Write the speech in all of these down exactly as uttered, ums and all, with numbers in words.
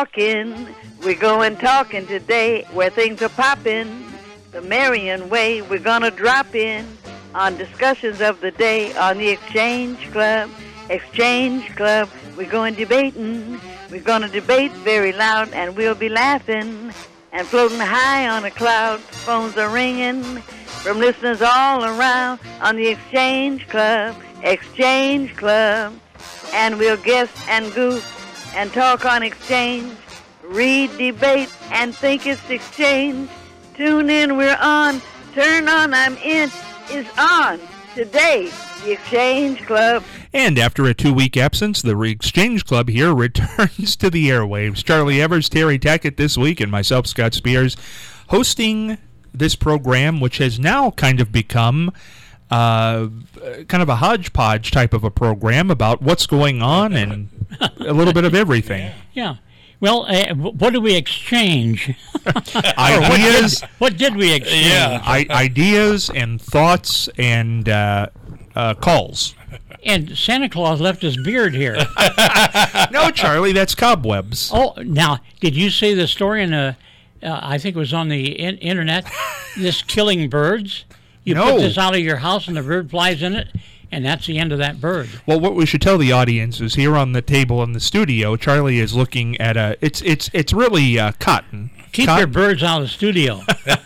talking. We're going talking today where things are popping. The Marion way, we're going to drop in on discussions of the day on the Exchange Club. Exchange Club, we're going debating. We're going to debate very loud, and we'll be laughing and floating high on a cloud. Phones are ringing from listeners all around on the Exchange Club. Exchange Club. And we'll guess and goof and talk on exchange, read, debate, and think it's exchange. Tune in, we're on. Turn on, I'm in. Is on today, the Exchange Club. And after a two-week absence, the Exchange Club here returns to the airwaves. Charlie Evers, Terry Tackett this week, and myself, Scott Spears, hosting this program, which has now kind of become uh, kind of a hodgepodge type of a program about what's going on and a little bit of everything. Yeah. Well, uh, what do we exchange? Ideas. what, did, what did we exchange? Yeah. I, ideas and thoughts and uh, uh, calls. And Santa Claus left his beard here. No, Charlie, that's cobwebs. Oh, now, did you see the story in the, uh, I think it was on the in- internet, this killing birds? You no. put this out of your house and the bird flies in it, and that's the end of that bird. Well, what we should tell the audience is here on the table in the studio, Charlie is looking at a, it's it's it's really uh, cotton. Keep cotton. your birds out of the studio.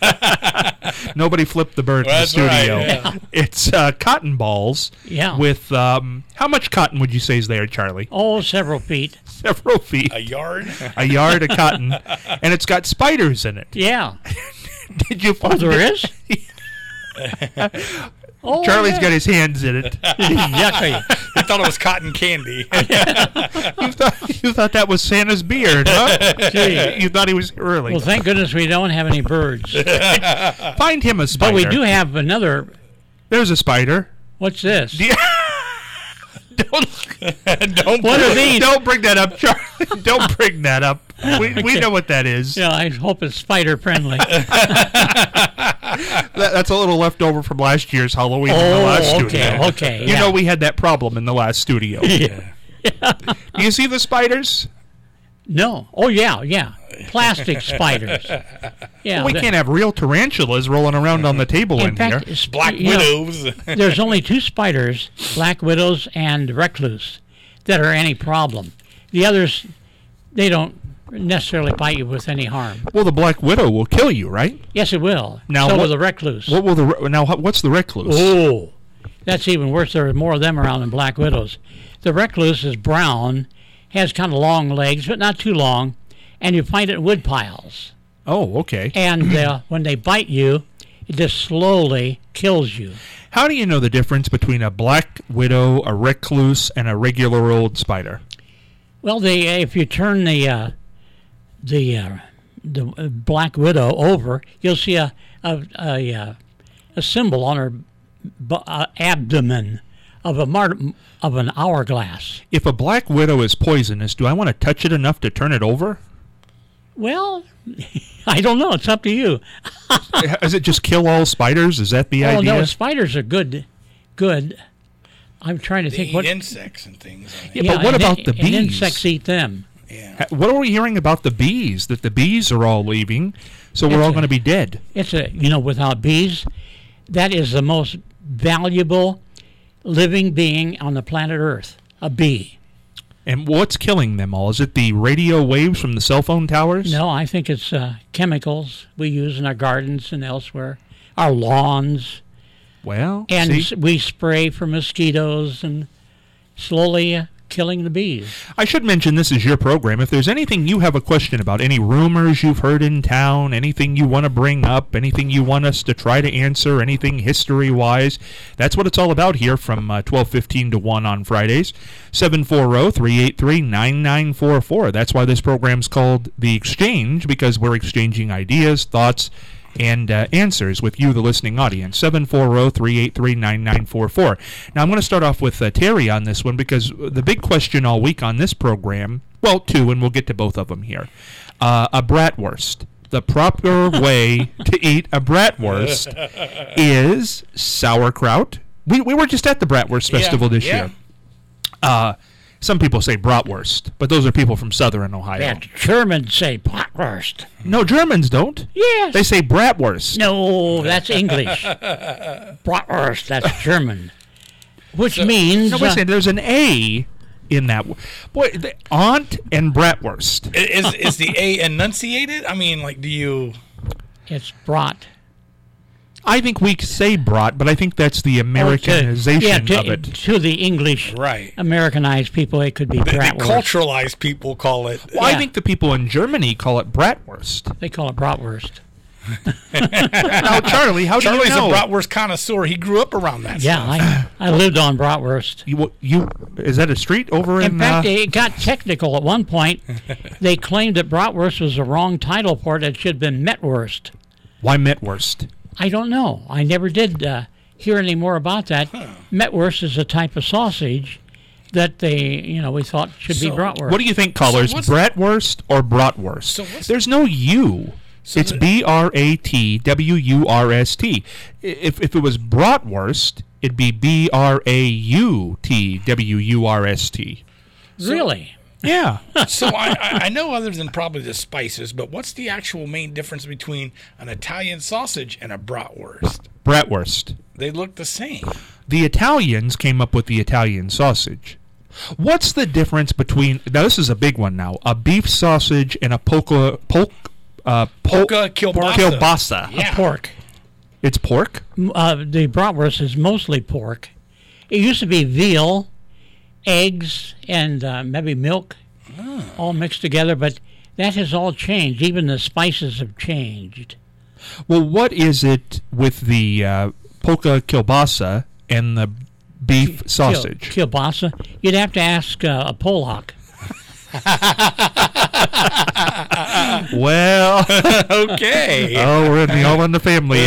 Nobody flipped the bird well, in the studio. Right, yeah. It's uh, cotton balls. Yeah. With, um, how much cotton would you say is there, Charlie? Oh, several feet. Several feet. A yard? A yard of cotton. And it's got spiders in it. Yeah. Did you find Oh, there it? is? Oh, Charlie's yeah. got his hands in it. Yucky. I thought it was cotton candy. you, thought, you thought that was Santa's beard, huh? Gee. You thought he was early. Well, thank goodness we don't have any birds. Find him a spider. But we do have another. There's a spider. What's this? Yeah. Don't, Don't What are these? don't bring that up, Charlie. Don't bring that up. We we know what that is. Yeah, I hope it's spider friendly. That, that's a little left over from last year's Halloween in the Oh, last okay, studio. okay, You yeah. know we had that problem in the last studio. Yeah. Do you see the spiders? No. Oh, yeah, yeah. Plastic spiders. Yeah. We that- can't have real tarantulas rolling around on the table in, in fact, here. it's- Black you know, widows. there's only two spiders, black widows and recluse, that are any problem. The others, they don't necessarily bite you with any harm. Well, the black widow will kill you, right? Yes, it will. Now so what- will the recluse. What will the re- now? what- What's the recluse? Oh, that's even worse. There are more of them around than black widows. The recluse is brown, has kind of long legs, but not too long, and you find it in wood piles. Oh, okay. And uh, when they bite you, it just slowly kills you. How do you know the difference between a black widow, a recluse, and a regular old spider? Well, they if you turn the uh, the uh, the black widow over, you'll see a a a, uh, a symbol on her bu- uh, abdomen of a mar- of an hourglass. If a black widow is poisonous, do I want to touch it enough to turn it over? Well, I don't know. It's up to you. Does it just kill all spiders? Is that the Oh idea? no, spiders are good. Good. I'm trying to They think eat what. insects and things. I Yeah, think. but what and about in- the and bees? insects eat them. Yeah. Ha- What are we hearing about the bees? That the bees are all leaving, so we're It's all a- going to be dead. It's a you know without bees, that is the most valuable living being on the planet Earth. A bee. And what's killing them all? Is it the radio waves from the cell phone towers? No, I think it's uh, chemicals we use in our gardens and elsewhere, our lawns, Well, and see? s- we spray for mosquitoes and slowly uh, killing the bees. I should mention this is your program. If there's anything you have a question about, any rumors you've heard in town, anything you want to bring up, anything you want us to try to answer, anything history-wise, that's what it's all about here from uh, twelve fifteen to one on Fridays. seven four zero, three eight three, nine nine four four. That's why this program's called The Exchange, because we're exchanging ideas, thoughts, and uh, answers with you, the listening audience. seven four zero, three eight three, nine nine four four. Now, I'm going to start off with uh, Terry on this one, because the big question all week on this program, well, two, and we'll get to both of them here. Uh, a bratwurst. The proper way to eat a bratwurst is sauerkraut. We, we were just at the Bratwurst Yeah, Festival this yeah. year. Uh, Some people say bratwurst, but those are people from southern Ohio. Yeah, Germans say bratwurst. No, Germans don't. Yes. They say bratwurst. No, that's English. Bratwurst, that's German. Which So- means... No, wait a uh, second. There's an A in that. w- Boy, the aunt and bratwurst. I- Is is the A enunciated? I mean, like, do you? it's brat. I think we say brat, but I think that's the Oh, to- Americanization yeah, to, of it. to the English Right. Americanized people, it could be The, the bratwurst. culturalized people call it. Well, I yeah. think the people in Germany call it bratwurst. They call it bratwurst. Now, Charlie, how do Charlie's you know? a bratwurst connoisseur. He grew up around that. Yeah, stuff. I, I lived on bratwurst. You, you is that a street over in? In fact, uh, it got technical at one point. They claimed that bratwurst was the wrong title for it. It should have been metwurst. why Metwurst? I don't know. I never did uh, hear any more about that. Metwurst is a type of sausage that they, you know, we thought should So, be bratwurst. What do you think, callers? what's- Bratwurst or bratwurst? So what's- There's no U. So it's the- B R A T W U R S T. If if it was bratwurst, it'd be B R A U T W U R S T. Really? Yeah. So I, I I know other than probably the spices, but what's the actual main difference between an Italian sausage and a bratwurst? Bratwurst. They look the same. The Italians came up with the Italian sausage. What's the difference between, now this is a big one now, a beef sausage and a polka, polk, uh, pol- Polka kielbasa. kielbasa? Yeah. Pork. It's pork? M- Uh, the bratwurst is mostly pork. It used to be veal, eggs, and uh, maybe milk, all mixed together, but that has all changed. Even the spices have changed. Well, what is it with the uh, polka kielbasa and the beef sausage? Kiel- kielbasa. You'd have to ask uh, a Polak. Well, Okay. oh, we're in the all in the family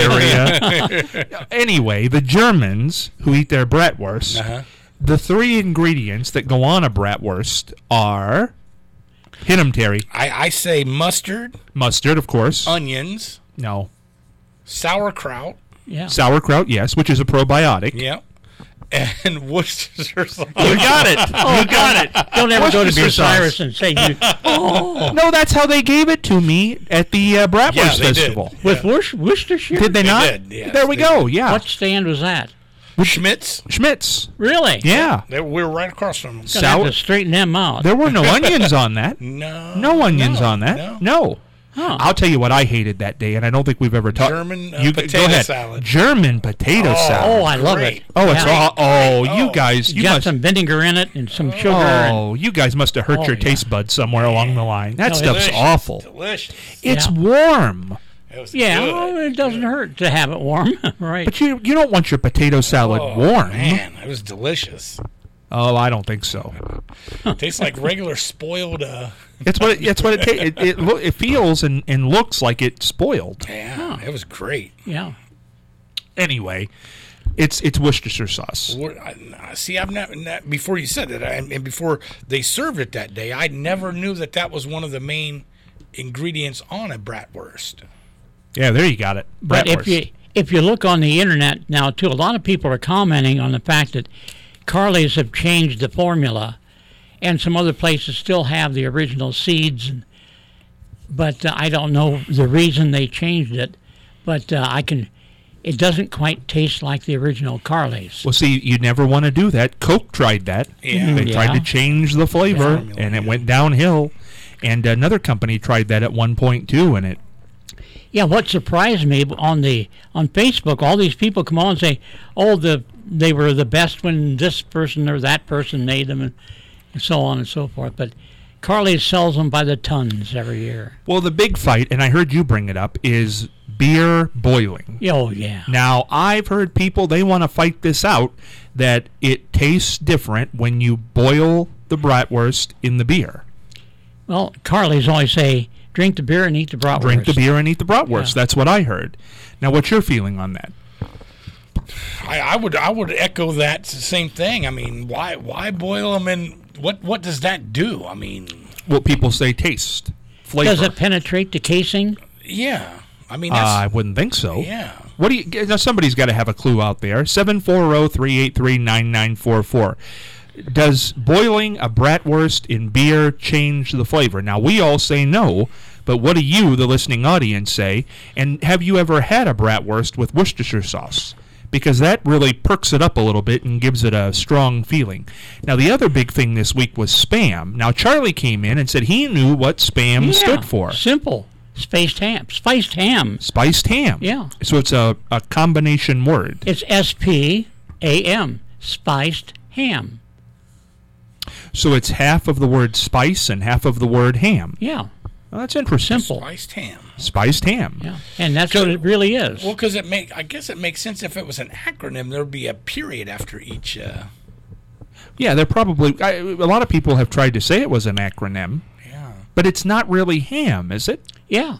area. Anyway, the Germans who eat their bratwurst, Uh-huh. the three ingredients that go on a bratwurst are, hit 'em, Terry. I, I say mustard, Mustard, of course. onions, No. sauerkraut. Yeah. Sauerkraut, yes, which is a probiotic. Yep. And Worcestershire sauce. You got it. You got it. Don't ever go to Worcestershire Beer sauce. Cyrus and say you oh, No, that's how they gave it to me at the uh, Bratwurst Yeah, they did. Festival. with Worc- Worcestershire. Did they They not? did, yes, there we they go. Yeah. What stand was that? Schmitz. Schmitz. Really? Yeah. They, we were right across from them. Gonna have Sour- to straighten them out. There were no onions on that. No. No onions no, on that. No. No. Huh. I'll tell you what I hated that day, and I don't think we've ever talked. German, uh, you, potato go ahead. salad. German potato Oh, salad. Oh, I love Great. it. Oh, it's Yeah. all. Oh, you Oh. guys, you got must. some vinegar in it and some sugar. and, Oh, you guys must have hurt Oh, your yeah. taste buds somewhere along the line. That No, stuff's Delicious. awful. Delicious. It's Yeah. warm, It was yeah, good. well, it doesn't hurt to have it warm, right? but you you don't want your potato salad Oh, warm. Man, it was delicious. Oh, I don't think so. Tastes like regular spoiled. Uh, It's what it, it's what it, ta- it it lo- it feels and, and looks like it's spoiled. yeah, it was great. yeah. Anyway, it's it's Worcestershire sauce. What- I- See, I've never not, before you said that, I, and before they served it that day, I never knew that that was one of the main ingredients on a bratwurst. Yeah, there you got it. But if Bratwurst. you if you look on the internet now too, a lot of people are commenting on the fact that Carly's have changed the formula, and some other places still have the original seeds. And, but uh, I don't know the reason they changed it. But uh, I can. It doesn't quite taste like the original Carly's. Well, see, you never want to do that. Coke tried that. Yeah. They tried Yeah. to change the flavor, Formula, and it yeah. went downhill. And another company tried that at one point too, and it. Yeah, what surprised me on the on Facebook, all these people come on and say, "Oh, the they were the best when this person or that person made them," and, and so on and so forth. But Carly's sells them by the tons every year. Well, the big fight, and I heard you bring it up, is beer boiling. Oh yeah, Now, I've heard people, they want to fight this out, that it tastes different when you boil the bratwurst in the beer. well, Carly's always say, "Drink the beer and eat the bratwurst." Drink the beer and eat the bratwurst. Yeah. That's what I heard. Now, what's your feeling on that? I, I would I would echo that same thing. I mean, why why boil them and what what does that do? I mean, What people say taste, flavor. Does it penetrate the casing? yeah. I mean, Uh, that's I wouldn't think so. yeah. What do you? Now somebody's got to have a clue out there. Seven four zero three eight three nine nine four four. Does boiling a bratwurst in beer change the flavor? Now, we all say no, but what do you, the listening audience, say? And have you ever had a bratwurst with Worcestershire sauce? Because that really perks it up a little bit and gives it a strong feeling. Now, the other big thing this week was Spam. Now, Charlie came in and said he knew what Spam Yeah, stood for. Simple. Spiced ham. Spiced ham. Spiced ham. Yeah. So it's a, a combination word. It's S P A M. Spiced ham. So it's half of the word spice and half of the word ham. Yeah. Well, that's interesting. Simple. Spiced ham. Spiced ham. Yeah. And that's what it really is. Well, because it make I guess it makes sense if it was an acronym, there'd be a period after each. Uh, Yeah, they're probably... I, a lot of people have tried to say it was an acronym, yeah. but it's not really ham, is it? Yeah.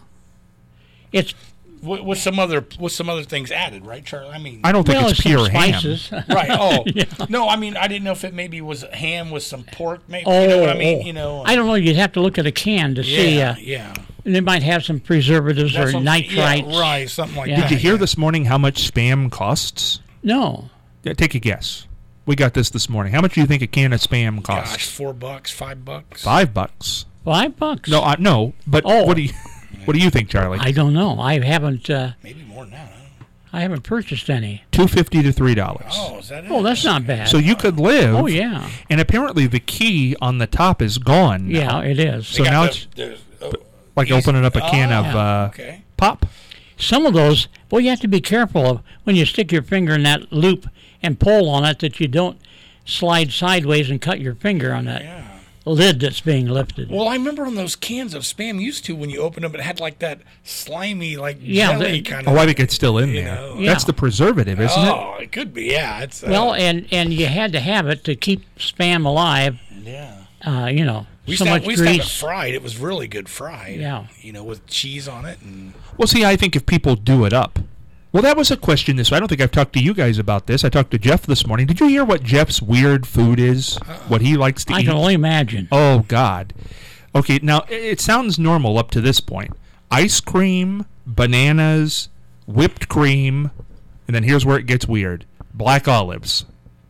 It's With, with some other with some other things added, right, Charlie? I mean, I don't think well, it's some pure ham. spices. right? Oh, Yeah. no. I mean, I didn't know if it maybe was ham with some pork. Maybe Oh, you know what I mean? oh. You know, I don't know. You'd have to look at a can to see. yeah, Uh, yeah. They might have some preservatives That's or what I'm- yeah, nitrites. right? Something like Yeah. that. Did you hear yeah. this morning how much Spam costs? No. Yeah, take a guess. We got this this morning. How much do you think a can of Spam costs? Gosh, four bucks, five bucks. Five bucks. Five bucks. No, uh, no. But Oh. what do you what do you think, Charlie? I don't know. I haven't. Uh, Maybe more now. Huh? I haven't purchased any. Two fifty to three dollars. Oh, is that it? Oh, that's not bad. So you could live. Oh yeah. And apparently the key on the top is gone. now. Yeah, it is. So They got now the- it's the- oh, like easy- opening up a can Oh, of uh, okay. pop. Some of those, well, you have to be careful of when you stick your finger in that loop and pull on it that you don't slide sideways and cut your finger on that Yeah. lid that's being lifted. Well, I remember on those cans of Spam used to when you opened them, it had like that slimy, like Yeah, jelly the- kind of. Oh, I think it's still in You there. know. That's Yeah. the preservative, isn't it? Oh, it could be. Yeah, it's. Uh, Well, and and you had to have it to keep Spam alive. yeah. Uh, you know, We so used, to have, much we used to have it grease. fried. It was really good fried. Yeah. You know, with cheese on it and. Well, see, I think if people do it up. Well, that was a question this I don't think I've talked to you guys about this. I talked to Jeff this morning. Did you hear what Jeff's weird food is? What he likes to I eat? can only imagine. Oh, God. Okay, now, i- it sounds normal up to this point. Ice cream, bananas, whipped cream, and then here's where it gets weird. Black olives.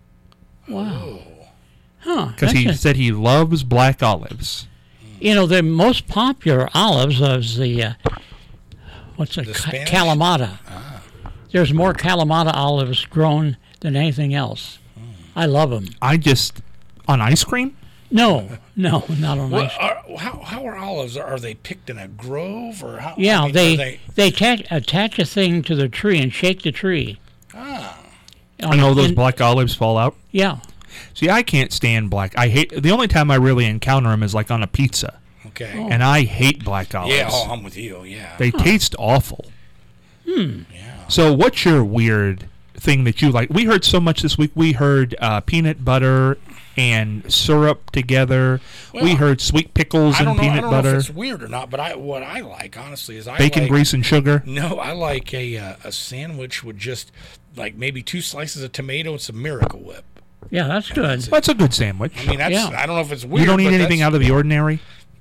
Wow. Huh. Because he that's a- said he loves black olives. You know, the most popular olives is the, uh, what's it, The Ca- Spanish? Kalamata. There's more Kalamata olives grown than anything else. I love them. I just... On ice cream? No, no, not on Well, ice. are, how, how are olives? Are they picked in a grove or how? Yeah, I mean, they are they. they attach, attach a thing to the tree and shake the tree. Ah, I know those And- black olives fall out. Yeah. See, I can't stand black. I hate... The only time I really encounter them is like on a pizza. okay. Oh. And I hate black olives. Yeah, oh, I'm with you. Yeah. They taste awful. Hmm. yeah. So what's your weird thing that you like? We heard so much this week. We heard uh, peanut butter and syrup together. Well, we heard sweet pickles I and don't know. I peanut don't know butter, if it's weird or not, but I what I like honestly is I bacon, like, grease, and sugar. No, I like a uh, a sandwich with just like maybe two slices of tomato and some Miracle Whip. Yeah, that's good. That's a good sandwich. I mean, that's Yeah. I don't know if it's weird. You don't eat but anything that's- out of the ordinary?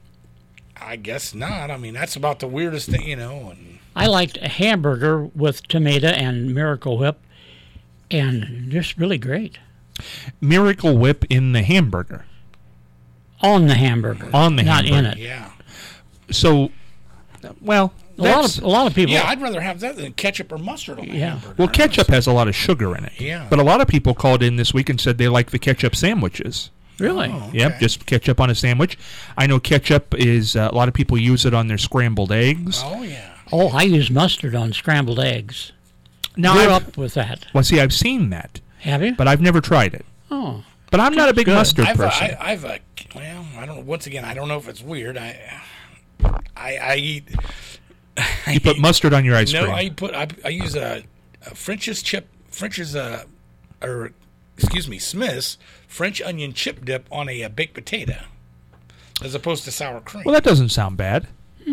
I guess not. I mean, that's about the weirdest thing, you know. And I liked a hamburger with tomato and Miracle Whip, and just really great. Miracle Whip in the hamburger. On the hamburger. On the not hamburger. in it. yeah, So, well, A lot that's- of a lot of people. yeah, I'd rather have that than ketchup or mustard on my Yeah. hamburger. well, ketchup has a lot of sugar in it. Yeah. But a lot of people called in this week and said they like the ketchup sandwiches. Really. Oh. Yep, Okay. just ketchup on a sandwich. I know ketchup is uh, a lot of people use it on their scrambled eggs. Oh yeah. Oh, I use mustard on scrambled eggs. Now, Grew I've- up with that. well, see, I've seen that, Have you? but I've never tried it. Oh, But I'm not a big good. mustard I've, uh, person. I, I've a well, I don't. Once again, I don't know if it's weird. I, I, I eat. you put mustard on your ice No, cream. I put. I, I use a, a French's chip. French's uh, or excuse me, Smith's French onion chip dip on a, uh baked potato, as opposed to sour cream. Well, that doesn't sound bad.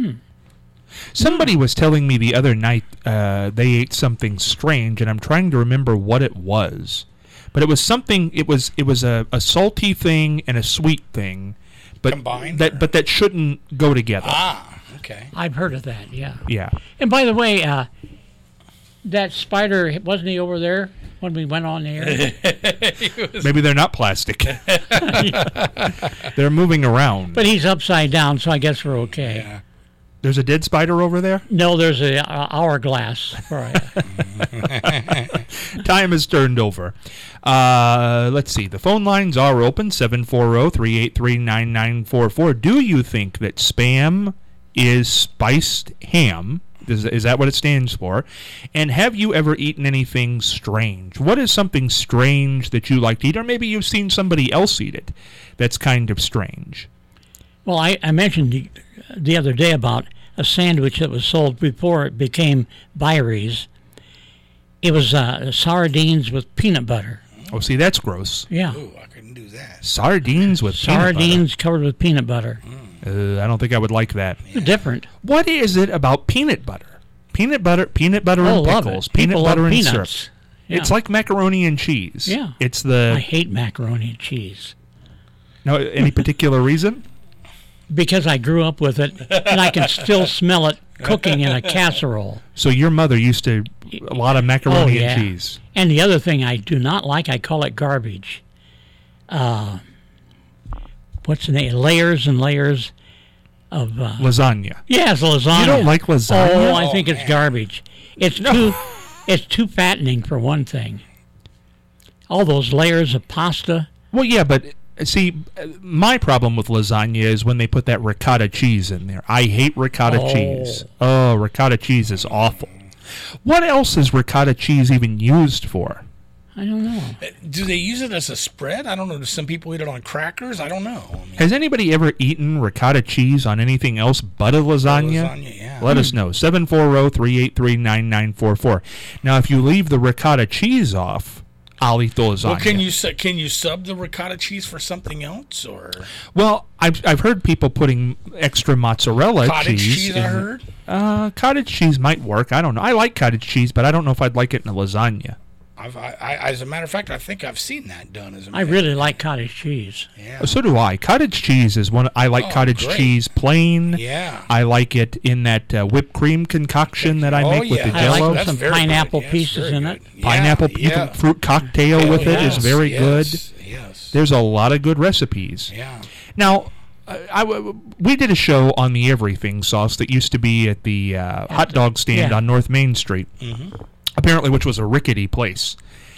Somebody was telling me the other night uh, they ate something strange, and I'm trying to remember what it was. But it was something. It was it was a, a salty thing and a sweet thing, but Combined, that or- but that shouldn't go together. ah, okay. I've heard of that. Yeah. Yeah. And by the way, uh, that spider wasn't he over there when we went on the air. Maybe they're not plastic. They're moving around. But he's upside down, so I guess we're okay. Yeah. There's a dead spider over there? No, there's a, a hourglass. For a, Time has turned over. Uh, let's see. The phone lines are open, seven four zero, three eight three, nine nine four four. Do you think that Spam is spiced ham? Is, is that what it stands for? And have you ever eaten anything strange? What is something strange that you like to eat? Or maybe you've seen somebody else eat it that's kind of strange. well, I, I mentioned the, the other day about a sandwich that was sold before it became Byries. It was uh, sardines with peanut butter. Oh, see, that's gross. Yeah. Ooh, I couldn't do that. Sardines with Sardines covered with peanut butter. peanut butter. Uh, I don't think I would like that. It's different. What is it about peanut butter? Peanut butter, peanut butter Oh, and love pickles, it. peanut People butter love and peanuts. syrup. Yeah. It's like macaroni and cheese. Yeah. It's the I hate macaroni and cheese no any particular reason? because I grew up with it, and I can still smell it cooking in a casserole. So your mother used to a lot of macaroni Oh, yeah. and cheese. And the other thing I do not like, I call it garbage. Uh, what's the name? Layers and layers of... Uh, Lasagna. yes, lasagna. You don't like lasagna? Oh, I Oh, think it's man. garbage. It's too, it's too fattening for one thing. All those layers of pasta. Well, yeah, but uh, see, uh, my problem with lasagna is when they put that ricotta cheese in there. I hate ricotta Oh. cheese. Oh, ricotta cheese is awful. What else is ricotta cheese even used for? I don't know. Do they use it as a spread? I don't know. Do some people eat it on crackers? I don't know. I mean, Has anybody ever eaten ricotta cheese on anything else but a lasagna? lasagna, yeah. Let us know. seven four zero, three eight three, nine nine four four. Now, if you leave the ricotta cheese off, I'll eat the lasagna. Well, can you su- can you sub the ricotta cheese for something else, or Well, I've, I've heard people putting extra mozzarella cottage cheese. cheese? I in- heard. Uh, cottage cheese might work. I don't know. I like cottage cheese, but I don't know if I'd like it in a lasagna. I've, I, I, as a matter of fact, I think I've seen that done. As a I really like cottage cheese. yeah, So do I. Cottage cheese is one. I like Oh, cottage great. cheese plain. yeah. I like it in that uh, whipped cream concoction that I Oh, make with yeah. the I like Jello. That's some very pineapple good. Yes, pieces very in good. it. Yeah, Pineapple you yeah. can fruit cocktail Oh, with it is yes, very yes, good. Yes. There's a lot of good recipes. Yeah. Now, uh, I w- we did a show on the Everything sauce that used to be at the uh, hot dog stand yeah. on North Main Street, apparently, which was a rickety place.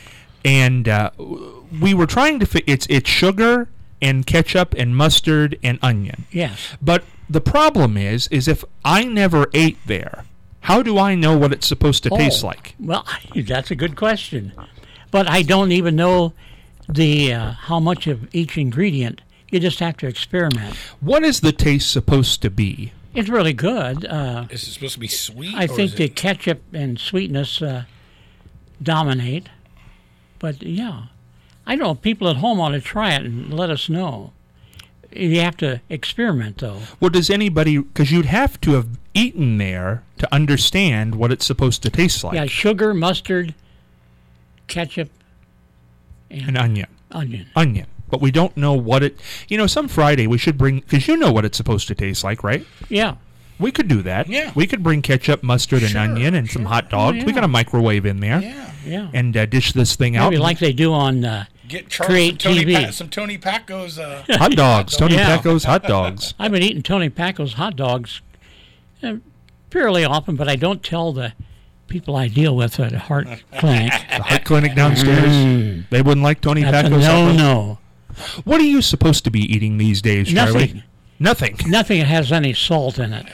And uh, we were trying to fit it's it's sugar and ketchup and mustard and onion. Yes. But the problem is, is if I never ate there, how do I know what it's supposed to taste Oh, like? Well, that's a good question. But I don't even know the uh, how much of each ingredient. You just have to experiment. What is the taste supposed to be? It's really good. Uh, Is it supposed to be sweet? I or think is the it- ketchup and sweetness uh, dominate. But yeah, I don't know. People at home ought to try it and let us know. You have to experiment, though. Well, does anybody, because you'd have to have eaten there to understand what it's supposed to taste like. Yeah, sugar, mustard, ketchup, and, An onion. onion. Onion. But we don't know what it, you know, some Friday we should bring, because you know what it's supposed to taste like, right? Yeah. We could do that. Yeah. We could bring ketchup, mustard, and Sure, onion and some hot dogs. Oh, We yeah. got a microwave in there. Yeah. Yeah. And uh, dish this thing out. Maybe like they do on uh, Get Charles Create some Tony, T V. Pa- some Tony Pacco's. Uh, hot dogs. Tony Yeah. Pacco's hot dogs. I've been eating Tony Pacco's hot dogs uh, fairly often, but I don't tell the people I deal with at Heart Clinic. The heart clinic downstairs. They wouldn't like Tony That's a Pacco's hot no, dogs. no. What are you supposed to be eating these days, Charlie? Nothing. Nothing. Nothing that has any salt in it.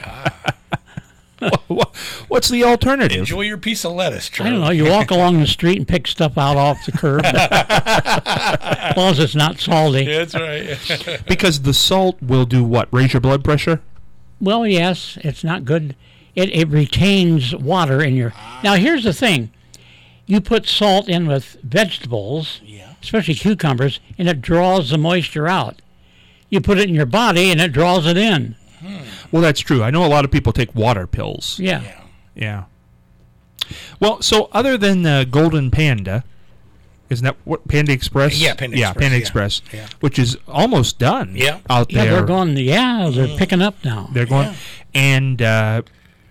What's the alternative? enjoy your piece of lettuce, I Charlie. don't know. You walk along the street and pick stuff out off the curb. As long as it's not salty. Yeah, that's right. Because the salt will do what? Raise your blood pressure? Well, yes, it's not good. It, it retains water in your. Now, here's the thing. You put salt in with vegetables, Yeah. especially cucumbers, and it draws the moisture out. You put it in your body, and it draws it in. Well, that's true. I know a lot of people take water pills. Yeah. Yeah. Yeah. Well, so other than uh, Golden Panda, isn't that what Panda Express? Yeah, Panda yeah, Express, Panda yeah. Express, Yeah. which is almost done. Yeah. out Yeah, there. they're going. Yeah, they're picking up now. They're going, Yeah. and uh,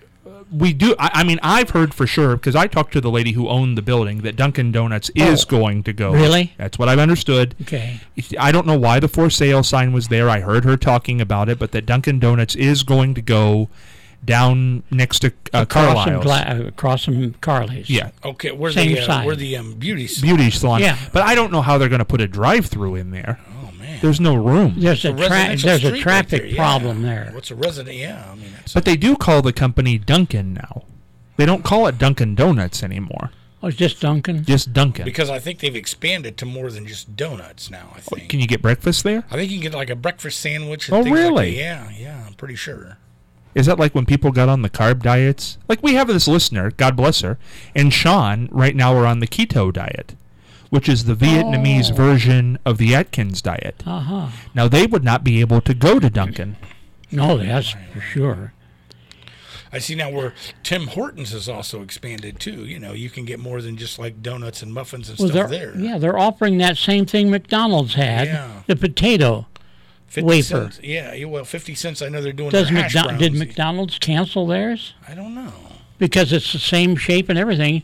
we do. I, I mean, I've heard for sure because I talked to the lady who owned the building that Dunkin' Donuts is Oh. going to go. Really? That's what I've understood. Okay. I don't know why the for sale sign was there. I heard her talking about it, but that Dunkin' Donuts is going to go down next to uh, Across from Carlisle's. Gla- uh, across from Carly's. Yeah, Okay, where Same the uh, side. where the um, beauty salon. beauty salon. Yeah. But I don't know how they're going to put a drive-through in there. Oh man, There's no room. There's a, tra- residential there's a street traffic right there, yeah. problem there. What's a resident? Yeah, I mean, that's But they do call the company Dunkin' now. They don't call it Dunkin' Donuts anymore. Oh, it's just Dunkin'? Just Dunkin'. because I think they've expanded to more than just donuts now. I think. Can you get breakfast there? I think you can get like a breakfast sandwich. And Oh, things like really? that. Yeah, yeah. I'm pretty sure. Is that like when people got on the carb diets? Like we have this listener, God bless her, and Sean right now are on the keto diet, which is the Vietnamese Oh. version of the Atkins diet. Uh-huh. Now they would not be able to go to Dunkin'. No, that's for sure. I see now where Tim Hortons has also expanded too. You know, you can get more than just like donuts and muffins and Well, stuff they're, there. yeah, they're offering that same thing McDonald's had, Yeah. the potato. fifty wafer. Cents. Yeah, yeah, well, fifty cents. I know they're doing. Does their hash McDo- did browns. McDonald's cancel theirs? I don't know. Because it's the same shape and everything.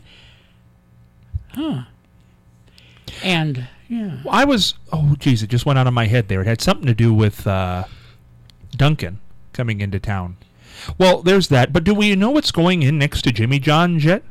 Huh. And, yeah. I was, oh geez, it just went out of my head there. It had something to do with uh, Dunkin' coming into town. Well, there's that. But do we know what's going in next to Jimmy John's yet?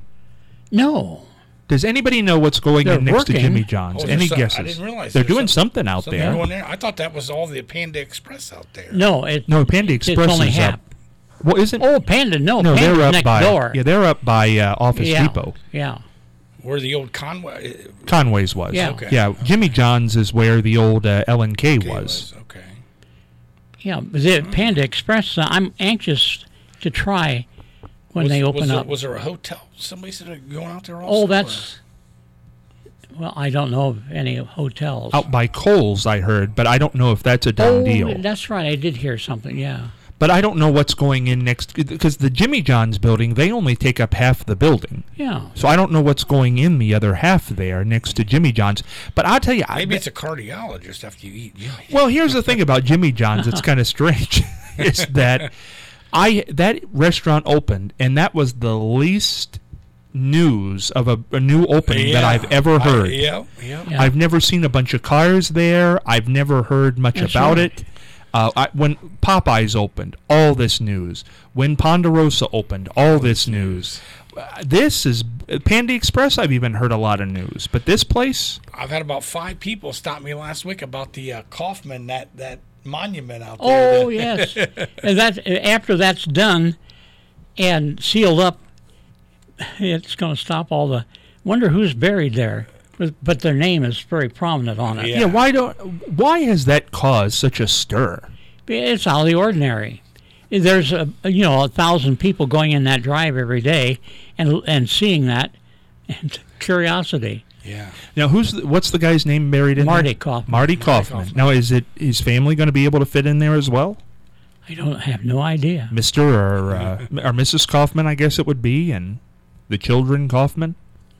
No. Does anybody know what's going They're in next working. to Jimmy John's? Oh, there's Any some- guesses? I didn't realize They're there's doing some- something out Something there. going there. I thought that was all the Panda Express out there. No, it, No, Panda Express it's only is half. up. Well, isn't? Oh, Panda, no, no, Panda's they're up next by. door. Yeah, they're up by uh, Office yeah. Depot. Yeah. Where the old Conway Conway's was. Yeah. Okay. Yeah, Jimmy John's is where the old uh, L and K okay, was. Okay. Yeah, but the Panda Express, uh, I'm anxious to try when Was- they open was there, up. Was there a hotel? Somebody said they're going out there also. Oh, or- that's. Well, I don't know of any hotels. Out by Kohl's, I heard, but I don't know if that's a done oh, deal. that's right. I did hear something. Yeah. But I don't know what's going in next because the Jimmy John's building, they only take up half the building. Yeah. So I don't know what's going in the other half there next to Jimmy John's. But I'll tell you, I, Maybe it's a cardiologist after you eat. Jimmy. well, here's the thing about Jimmy John's. It's kind of strange. Is that I that restaurant opened, and that was the least news of a, a new opening that Yeah. I've ever I- heard. yeah, yeah. Yeah. I've never seen a bunch of cars there. I've never heard much That's about right. it. Uh, I, when Popeyes opened, all this news. When Ponderosa opened, all this news. Uh, this is Panda Express. I've even heard a lot of news, but this place, I've had about five people stop me last week about the uh, Kaufman that that monument out there. Oh, that- yes. And that after that's done and sealed up, it's going to stop all the. Wonder who's buried there. But- But their name is very prominent on it. Yeah. yeah. Why don't? Why has that caused such a stir? It's out of the ordinary. There's a you know a thousand people going in that drive every day, and and seeing that, and curiosity. Yeah. Now, who's the, what's the guy's name buried in Marty there? Kaufman. Marty Kaufman. Kaufman. Now, is it his family going to be able to fit in there as well? I don't have no idea. Mister or uh, or Missus Kaufman, I guess it would be, and the children Kaufman.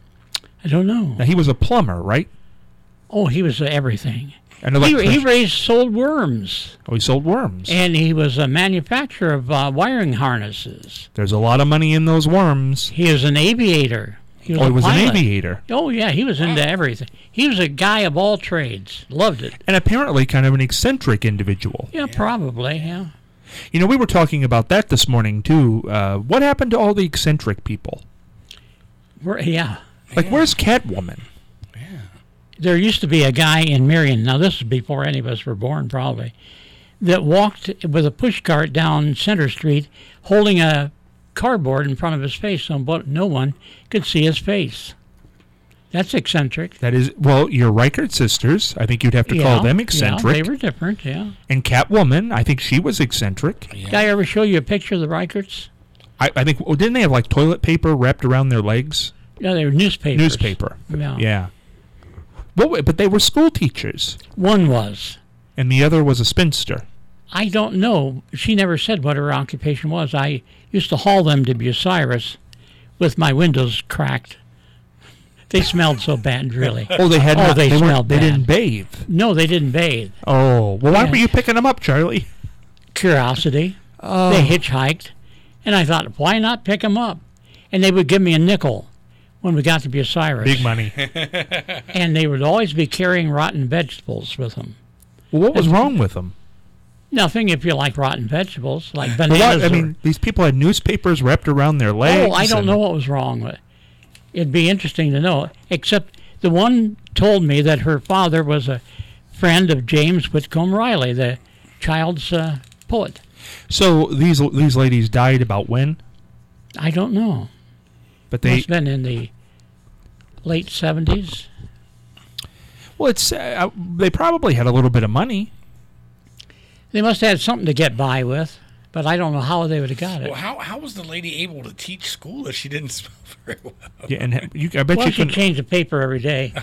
I don't know. Now, he was a plumber, right? Oh, he was everything. An He, he electrician. raised sold worms, Oh, he sold worms. and he was a manufacturer of uh, wiring harnesses. There's a lot of money in those worms. He is an aviator. He was Oh, a he was an pilot. aviator. Oh yeah, he was into everything. He was a guy of all trades. Loved it. And apparently kind of an eccentric individual. Yeah, probably. Yeah. You know, we were talking about that this morning, too. Uh, what happened to all the eccentric people? We're, yeah. Like, where's Catwoman? There used to be a guy in Marion. Now this is before any of us were born, probably, that walked with a push cart down Center Street, holding a cardboard in front of his face, so but no one could see his face. That's eccentric. That is, well, your Reichert sisters, I think you'd have to Yeah, call them Yeah, eccentric. they were different. Yeah. And Catwoman, I think she was eccentric. Did I ever show you a picture of the Reicherts? I, I think, well, didn't they have like toilet paper wrapped around their legs? Yeah, they were newspapers. Newspaper. Yeah. Yeah. Well, wait, but they were school teachers, One was. and the other was a spinster. I don't know. She never said what her occupation was. I used to haul them to Bucyrus with my windows cracked. They smelled so bad, really. Oh, they had Oh, not, they weren't- smelled They bad. didn't bathe. No, they didn't bathe. Oh, well, why Yeah. were you picking them up, Charlie? Curiosity. Oh. They hitchhiked. And I thought, why not pick them up? And they would give me a nickel when we got to Bucyrus. Big money. And they would always be carrying rotten vegetables with them. Well, what was wrong with them? Nothing if you like rotten vegetables, like Well, bananas. what- I or- mean, these people had newspapers wrapped around their legs. oh, I don't and- know what was wrong with it. It'd be interesting to know. Except the one told me that her father was a friend of James Whitcomb Riley, the child's uh, poet. So these these ladies died about when? I don't know. But they Must have been in the late seventies. well, it's uh, they probably had a little bit of money. They must have had something to get by with, but I don't know how they would have got it. Well, how how was the lady able to teach school if she didn't spell very well? Yeah, and you, I bet Well, you she can. changed the paper every day.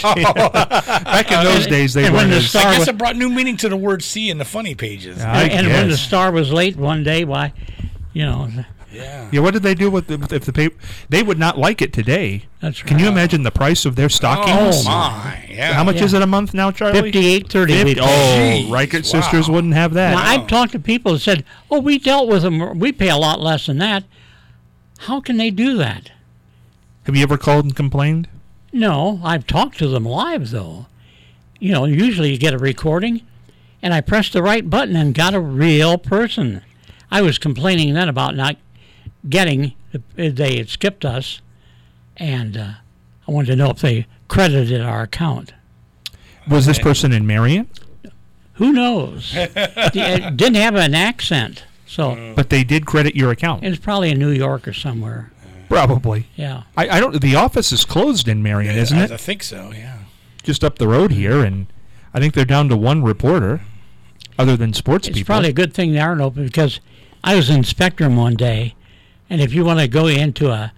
Back in those days, they and when weren't the as. star I guess was- it brought new meaning to the word "C" in the funny pages. I and when the guess. star was late one day, why, you know, Yeah. Yeah, what did they do with the, if the paper? They would not like it today. that's Can you right. imagine the price of their stockings? Oh my! Yeah. How much Yeah. is it a month now, Charlie? Fifty-eight thirty. Fifty- we paid. Oh, Jeez, Reichert wow. sisters wouldn't have that. Now, I've talked to people that said, "Oh, we dealt with them. We pay a lot less than that." How can they do that? Have you ever called and complained? No, I've talked to them live though. You know, usually you get a recording, and I pressed the right button and got a real person. I was complaining then about not getting. They had skipped us, and uh, I wanted to know if they credited our account. Was this person in Marion? Who knows? It didn't have an accent, so But they did credit your account. it's probably in New York or somewhere. Probably. Yeah. I, I don't. The office is closed in Marion, Yeah, isn't I, it? I think so. Yeah. Just up the road here, and I think they're down to one reporter, other than sports It's people. probably a good thing they aren't open because I was in Spectrum one day, and if you want to go into a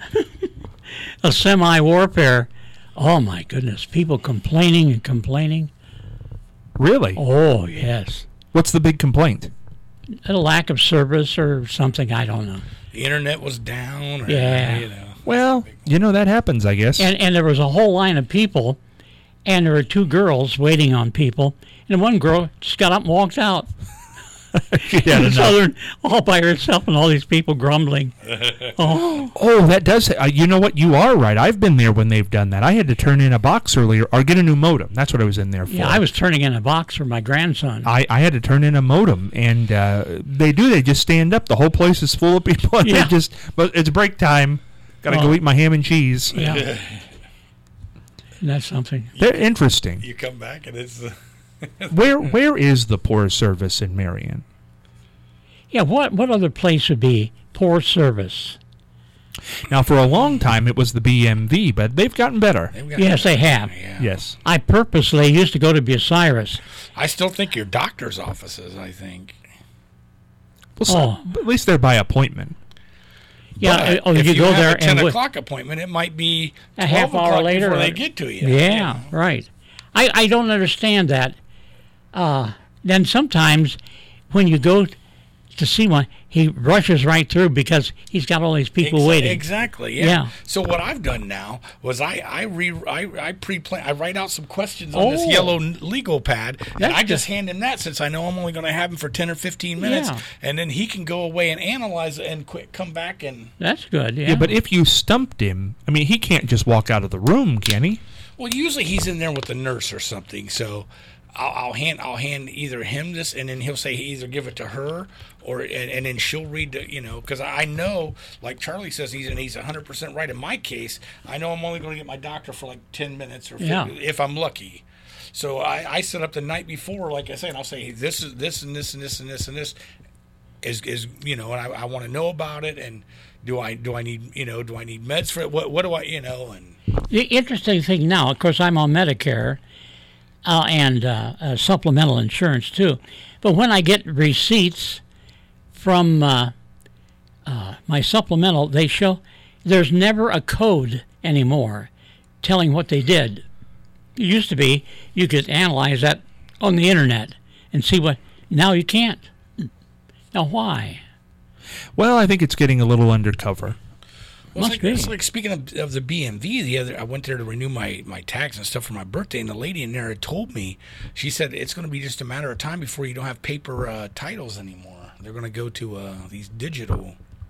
a semi-warfare, oh my goodness, people complaining and complaining. Really. Oh yes, What's the big complaint? a lack of service or something. I don't know. The internet was down. Or, Yeah. You know. Well, you know that happens, I guess. And and there was a whole line of people, and there were two girls waiting on people, and one girl just got up and walked out. She had And enough. Southern all by herself, and all these people grumbling. Oh, Oh, that does. Uh, you know what? You are right. I've been there when they've done that. I had to turn in a box earlier or get a new modem. That's what I was in there for. yeah, I was turning in a box for my grandson. I, I had to turn in a modem, and uh, they do. They just stand up. The whole place is full of people, and Yeah. they just. But it's break time. Got to go Oh. eat my ham and cheese. Yeah. And that's something. They're interesting. You come back and it's. Uh, Where Where is the poor service in Marion? Yeah, what what other place would be poor service? Now, for a long time, it was the B M V, but they've gotten better. they've got- Yes, they have. Yeah. Yes. I purposely used to go to Bucyrus. I still think your doctor's offices. I think. Well, so- Oh. but at least they're by appointment. Yeah, But oh, if you you go have there a ten and wi- o'clock appointment, it might be a half twelve hour o'clock later before or- they get to you. Yeah, right. I, I don't understand that. Uh, then sometimes when you go to see one, he rushes right through because he's got all these people Exa- waiting. Exactly. Yeah. Yeah. So what I've done now was I I re I, I pre-plan I write out some questions on this Oh. yellow n- legal pad, and That's I just good. hand him that since I know I'm only going to have him for ten or fifteen minutes, Yeah. and then he can go away and analyze it and quick come back and. That's good. Yeah. Yeah, but if you stumped him, I mean, he can't just walk out of the room, can he? Well, usually he's in there with the nurse or something, so. I'll, I'll hand I'll hand either him this, and then he'll say either give it to her, or and, and then she'll read the you know because I know like Charlie says he's and he's one hundred percent right in my case. I know I'm only going to get my doctor for like ten minutes or Yeah. fifty, if I'm lucky. So I, I set up the night before, like I said, and I'll say hey, this is this and this and this and this and this is is you know, and I, I want to know about it, and do I do I need you know do I need meds for it? What what do I you know and the interesting thing now, of course, I'm on Medicare uh, and uh, uh, supplemental insurance too. But when I get receipts from uh, uh, my supplemental, they show there's never a code anymore telling what they did. It used to be you could analyze that on the internet and see what. Now you can't. Now why? Well, I think it's getting a little undercover. Well, it's Must like, it's be. like speaking of, of the B M V, the other I went there to renew my, my tax and stuff for my birthday, and the lady in there had told me, she said it's going to be just a matter of time before you don't have paper uh, titles anymore. They're going to go to uh, these digital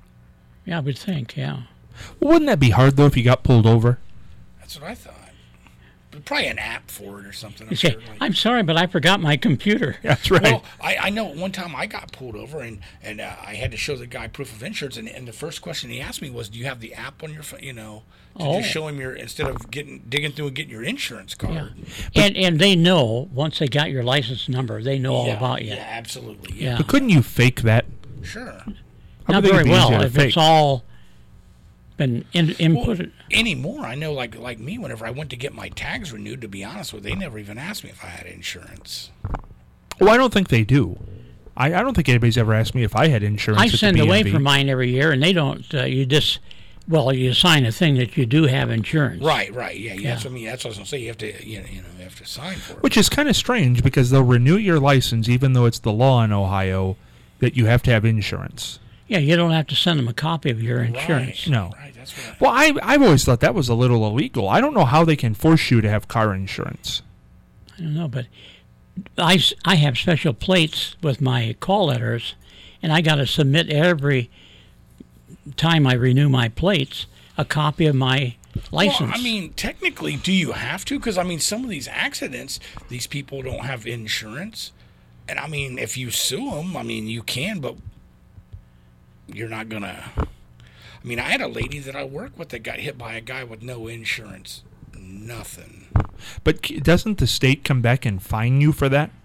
Yeah, I would think, yeah. Well, wouldn't that be hard, though, if you got pulled over? That's what I thought. Probably an app for it or something. I'm, You say, sure, like- I'm sorry, but I forgot my computer. That's right. Well, I, I know one time I got pulled over and, and uh, I had to show the guy proof of insurance, and, and the first question he asked me was, "Do you have the app on your phone?" You know, to Oh. just show him your instead of getting digging through and getting your insurance card. Yeah. And and they know, once they got your license number, they know all Yeah, about you. Yeah, absolutely. Yeah, Yeah. But couldn't you fake that? sure. I Not would think very it'd be well easier to if fake. it's all been in, Well, inputted. anymore, I know, like like me, whenever I went to get my tags renewed, to be honest with you, they never even asked me if I had insurance. Well, I don't think they do. I, I don't think anybody's ever asked me if I had insurance. I at the send away B and B. for mine every year, and they don't. Uh, you just, well, you sign a thing that you do have insurance. Right, right, yeah, yeah. That's Yeah. what I mean. That's what I was gonna say. You have to, you know, you know, you have to sign for it. Which is kind of strange because they'll renew your license even though it's the law in Ohio that you have to have insurance. Yeah, you don't have to send them a copy of your insurance. Right, No. right. That's what. I, Well, I, I've always thought that was a little illegal. I don't know how they can force you to have car insurance. I don't know, but I, s- I have special plates with my call letters, and I got to submit every time I renew my plates a copy of my license. Well, I mean, technically, do you have to? Because I mean, some of these accidents, these people don't have insurance, and I mean, if you sue them, I mean, you can, but you're not gonna. I mean, I had a lady that I work with that got hit by a guy with no insurance, nothing. But c- doesn't the state come back and fine you for that?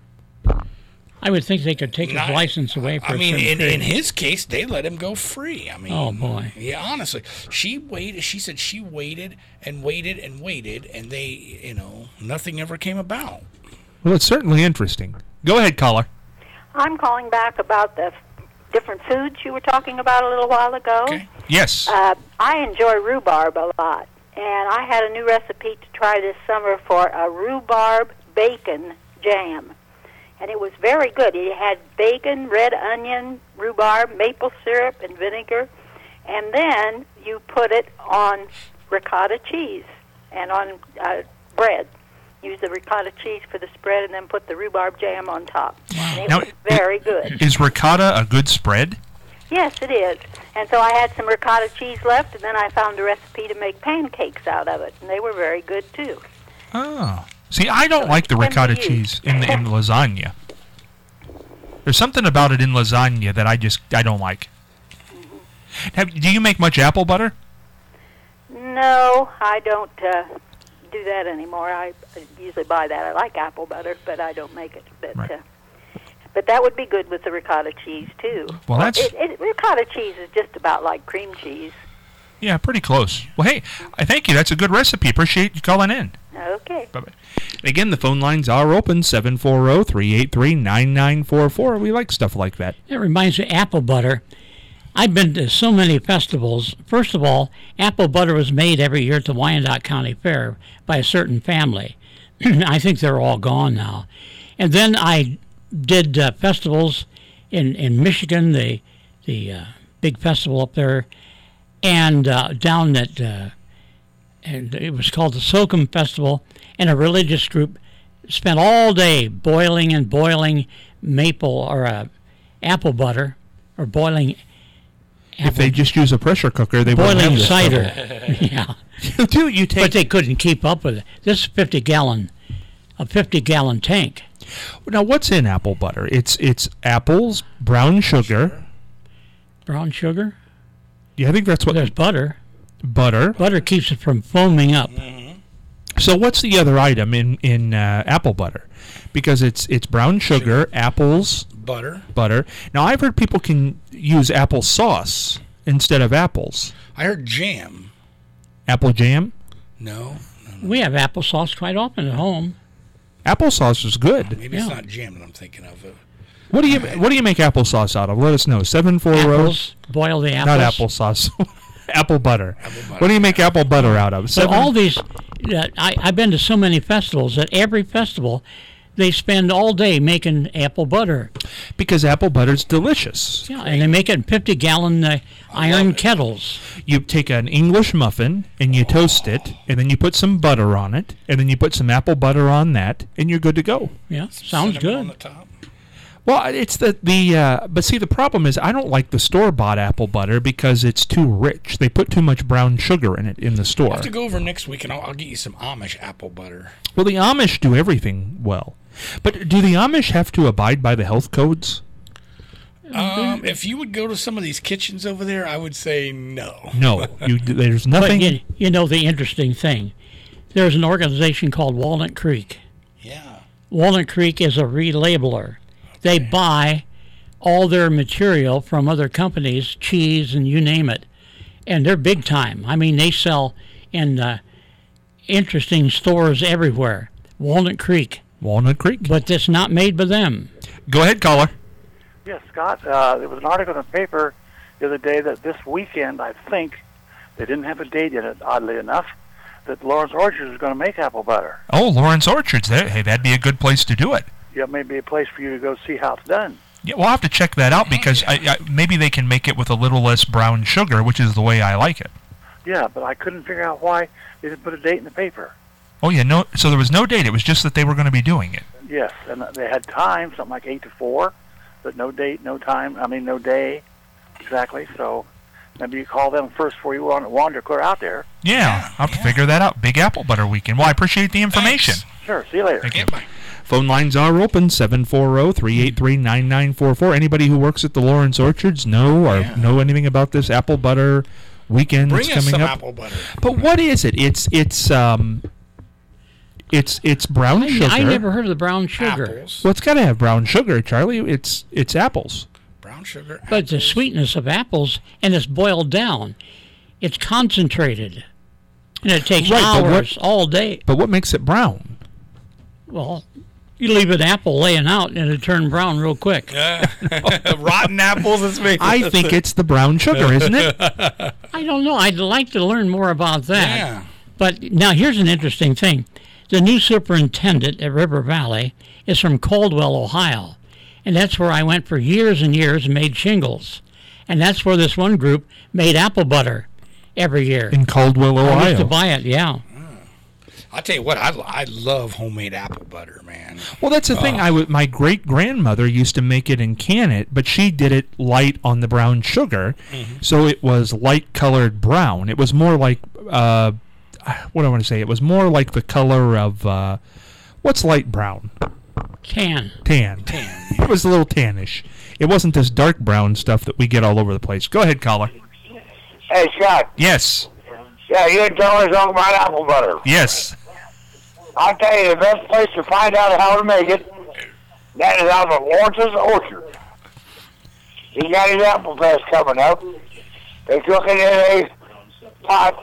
I would think they could take Not- his license away for I a mean, certain in, period. in his case, they let him go free. I mean, Oh, boy. Yeah, honestly, she waited. She said she waited and waited and waited, and they, you know, nothing ever came about. Well, it's certainly interesting. Go ahead, caller. I'm calling back about the f- different foods you were talking about a little while ago. Okay. Yes. Uh, I enjoy rhubarb a lot, and I had a new recipe to try this summer for a rhubarb bacon jam. And it was very good. It had bacon, red onion, rhubarb, maple syrup, and vinegar. And then you put it on ricotta cheese and on uh, bread. Use the ricotta cheese for the spread and then put the rhubarb jam on top. And it Now, was very good. Is ricotta a good spread? Yes, it is. And so I had some ricotta cheese left, and then I found a recipe to make pancakes out of it, and they were very good, too. Oh. See, I don't So like the it can ricotta be used. cheese in, in lasagna. There's something about it in lasagna that I just I don't like. Have, do you make much apple butter? No, I don't uh, do that anymore. I I usually buy that. I like apple butter, but I don't make it. But Right. uh, but that would be good with the ricotta cheese too. Well, that's- it, it, ricotta cheese is just about like cream cheese. Yeah, pretty close. Well, hey, I thank you. That's a good recipe. Appreciate you calling in. Okay. Bye-bye. Again, the phone lines are open, seven four zero, three eight three, nine nine four four. We like stuff like that. It reminds me of apple butter. I've been to so many festivals. First of all, apple butter was made every year at the Wyandotte County Fair by a certain family. I think they're all gone now. And then I did uh, festivals in, in Michigan, the the uh, big festival up there, and uh, down at, uh, and it was called the Sokum Festival, and a religious group spent all day boiling and boiling maple or uh, apple butter, or boiling If they just use a pressure cooker, they wouldn't have boiling this cider. trouble. Yeah, Dude, you take but they couldn't keep up with it. This is fifty gallon, a fifty gallon tank. now. What's in apple butter? It's it's apples, brown sugar. Brown sugar. Yeah, I think that's what There's butter. butter. Butter keeps it from foaming up. So what's the other item in in uh, apple butter? Because it's it's brown sugar, apples, Butter. butter. Now I've heard people can use apple sauce instead of apples. I heard jam. Apple jam. No, We have applesauce quite often at home. Applesauce is good. maybe Yeah. it's not jam that I'm thinking of. Uh, What do you what do you make applesauce out of? Let us know. Seven four zero. Apples, boil the apples. Not applesauce. Apple butter. Apple butter. What do you make apple butter out of? So Seven- all these, uh, I, I've been to so many festivals that every festival, they spend all day making apple butter. because apple butter's delicious. Yeah, and they make it in fifty gallon uh, iron kettles. You take an English muffin and you toast it, and then you put some butter on it, and then you put some apple butter on that, and you're good to go. Yeah, sounds cinnamon on good. the top. Well, it's the the uh, but see the problem is I don't like the store bought apple butter because it's too rich. They put too much brown sugar in it in the store. I'll have to go over next week and I'll, I'll get you some Amish apple butter. Well, the Amish do everything well, but do the Amish have to abide by the health codes? Um, if you would go to some of these kitchens over there, I would say no. No, you, there's But nothing. you, you know the interesting thing, there's an organization called Walnut Creek. Yeah. Walnut Creek is a relabeler. They buy all their material from other companies, cheese and you name it, and they're big time. I mean, they sell in uh, interesting stores everywhere. Walnut Creek, Walnut Creek. but it's not made by them. Go ahead, caller. Yes, Scott. Uh, there was an article in the paper the other day that this weekend, I think, they didn't have a date in it, oddly enough, that Lawrence Orchards is going to make apple butter. Oh, Lawrence Orchards. There, hey, that'd be a good place to do it. Yeah, maybe a place for you to go see how it's done. Yeah, we'll have to check that out because I, I, maybe they can make it with a little less brown sugar, which is the way I like it. Yeah, but I couldn't figure out why they didn't put a date in the paper. Oh yeah, no. So there was no date. It was just that they were going to be doing it. Yes, and they had time, something like eight to four, but no date, no time. I mean, no day, exactly. So maybe you call them first before you want wander clear out there. Yeah, I'll have to figure that out. Big apple butter weekend. Well, I appreciate the information. Thanks. Sure. See you later. Thank you. Yeah, bye. Phone lines are open, seven four zero, three eight three, nine nine four four. Anybody who works at the Lawrence Orchards know or Yeah. know anything about this apple butter weekend Bring that's us coming some up? apple butter. But what is it? It's it's um it's it's brown I, sugar. I never heard of the brown sugar. Apples. Well, it's got to have brown sugar, Charlie. It's it's apples. Brown sugar. But the apples. sweetness of apples, and it's boiled down. It's concentrated. And it takes Right, but what- hours, all day. But what makes it brown? Well, you leave an apple laying out, and it turn brown real quick. Uh, rotten apples. That's me. I think it's the brown sugar, isn't it? I don't know. I'd like to learn more about that. Yeah. But now here's an interesting thing. The new superintendent at River Valley is from Caldwell, Ohio. And that's where I went for years and years and made shingles. And that's where this one group made apple butter every year. In Caldwell, I used to Ohio. buy it, yeah. I'll tell you what, I, I love homemade apple butter, man. Well, that's the thing. I w- my great grandmother used to make it and can it, but she did it light on the brown sugar, so it was light colored brown. It was more like uh, what do I want to say? It was more like the color of uh, what's light brown? Tan. Tan. Tan, It was a little tannish. It wasn't this dark brown stuff that we get all over the place. Go ahead, caller. Hey, Scott. Yes. Yeah, you and Tony talking about apple butter. Yes. I'll tell you, the best place to find out how to make it, that is out of Lawrence's Orchard. He got his apple fest coming up. They cook it in a pot,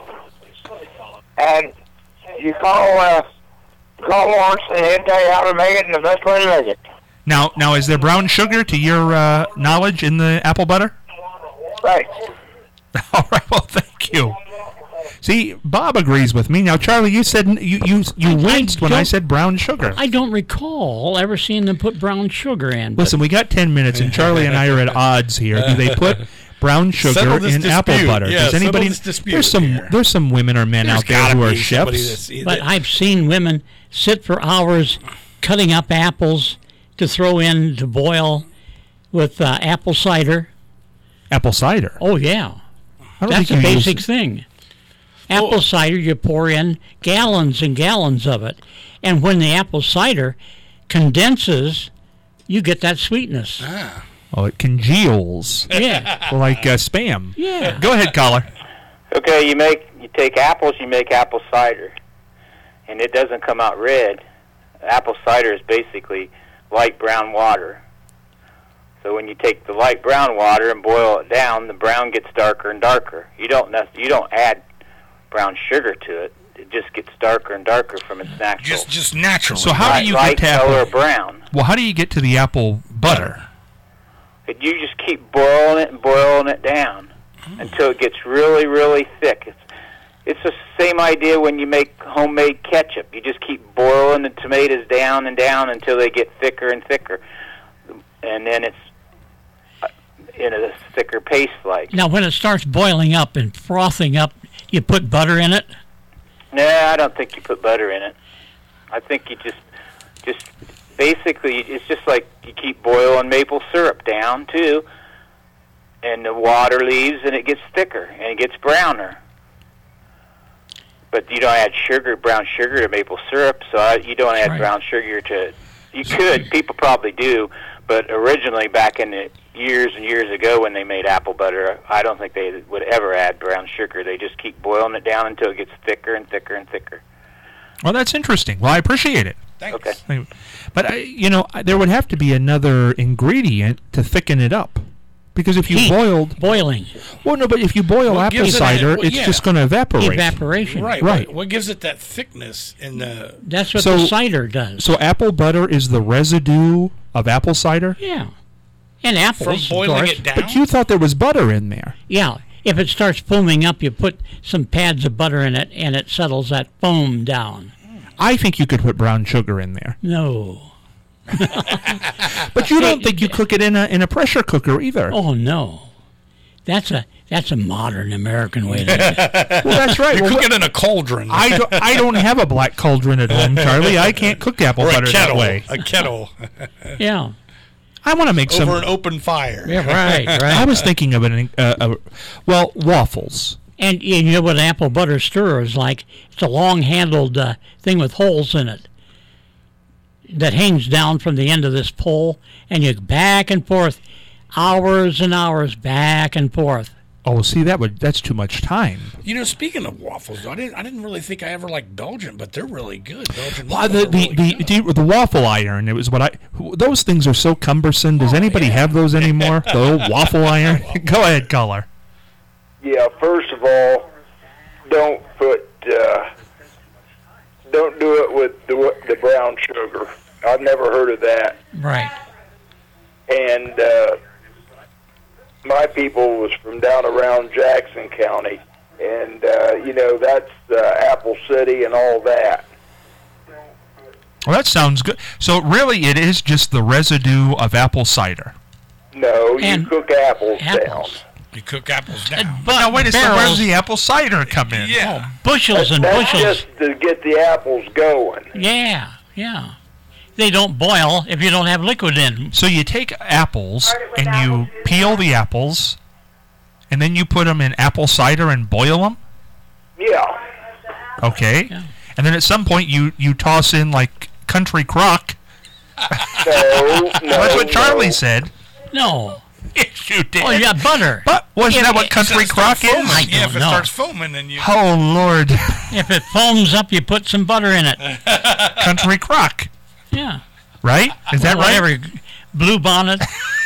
and you call uh, call Lawrence, and he'll tell you how to make it and the best way to make it. Now, now, is there brown sugar to your uh, knowledge in the apple butter? Right. All right. Well, thank you. See, Bob agrees with me. Now, Charlie, you said n- you you you I- I winced when I don't- said brown sugar. I don't recall ever seeing them put brown sugar in. but- Listen, we got ten minutes, and Charlie and I are at odds here. Do they put brown sugar Settle this in apple dispute. butter? Yeah, Does settle anybody? this dispute there's some here. there's some women or men There's out there gotta who are be somebody chefs. that's- But that- I've seen women sit for hours cutting up apples to throw in to boil with uh, apple cider. Apple cider. Oh, yeah. I don't That's a think you use- basic thing. Apple cider, you pour in gallons and gallons of it. And when the apple cider condenses, you get that sweetness. Ah. Oh, it congeals Yeah. like uh, spam. Yeah. Go ahead, caller. Okay, you make you take apples, you make apple cider, and it doesn't come out red. Apple cider is basically light brown water. So when you take the light brown water and boil it down, the brown gets darker and darker. You don't nec- you don't add brown sugar to it. It just gets darker and darker from its natural Just just naturally. So how light, do you light get to color apple? brown. Well, how do you get to the apple butter? It, you just keep boiling it and boiling it down until it gets really, really thick. It's it's the same idea when you make homemade ketchup. You just keep boiling the tomatoes down and down until they get thicker and thicker, and then it's uh, in a thicker paste like. Now, when it starts boiling up and frothing up, you put butter in it. No, I don't think you put butter in it. I think you just just basically it's just like you keep boiling maple syrup down too, and the water leaves and it gets thicker and it gets browner. But you don't add sugar, brown sugar to maple syrup, so I, you don't add right. brown sugar to. You could, people probably do, but originally back in the years and years ago when they made apple butter, I don't think they would ever add brown sugar. They just keep boiling it down until it gets thicker and thicker and thicker. Well, that's interesting. Well, I appreciate it. Thanks. Okay. But, I, you know, there would have to be another ingredient to thicken it up. Because if you Heat. boiled... Boiling. Well, no, but if you boil What apple gives it cider, that- well, it's yeah. just going to evaporate. Evaporation. Right. Right. What, what gives it that thickness in the? That's what So- the cider does. So apple butter is the residue of apple cider? Yeah. And apples, From of boiling course. it down. But you thought there was butter in there. Yeah. If it starts foaming up, you put some pads of butter in it, and it settles that foam down. I think you could put brown sugar in there. No. But you don't think you cook it in a in a pressure cooker either. Oh, no. That's a that's a modern American way to do it. Well, that's right. You Well, cook what- it in a cauldron. I don't, I don't have a black cauldron at home, Charlie. I can't cook apple or a butter kettle. that way. A kettle Yeah. I want to make some. over an open fire. Yeah, right, right. I was thinking of an, uh, uh, well, waffles. And you know what apple butter stirrer is like? It's a long-handled uh, thing with holes in it that hangs down from the end of this pole, and you back and forth, hours and hours back and forth. Oh, see, that would that's too much time. You know, speaking of waffles, I didn't. I didn't really think I ever liked Belgian, but they're really good. Belgian Well, waffles the are the, really the, good. the the waffle iron. It was what I. Those things are so cumbersome. Does anybody have those anymore? The old waffle iron. Go ahead, caller. Yeah, first of all, don't put, uh, don't do it with the, the brown sugar. I've never heard of that. Right. And uh, my people was from down around Jackson County, and uh, you know that's uh, Apple City and all that. Well, that sounds good. So really, it is just the residue of apple cider. No, you And cook apples, apples. down. You cook apples down. But Now wait a second. Where barrels, does the apple cider come in? Yeah. bushels and That's bushels. just to get the apples going. Yeah, yeah. They don't boil if you don't have liquid in 'em. So you take apples and you peel the apples, and then you put them in apple cider and boil them. Yeah. Okay. Yeah. And then at some point you you toss in like country crock. No, no. That's what Charlie no. said. No. Yes, you did. Oh, you got butter. But wasn't that what If- country It starts crock foaming. is? I Yeah, if don't it know. starts foaming, then you. Oh Lord, If it foams up, you put some butter in it. country crock, Yeah. right? Is that right? Whatever. Blue bonnet,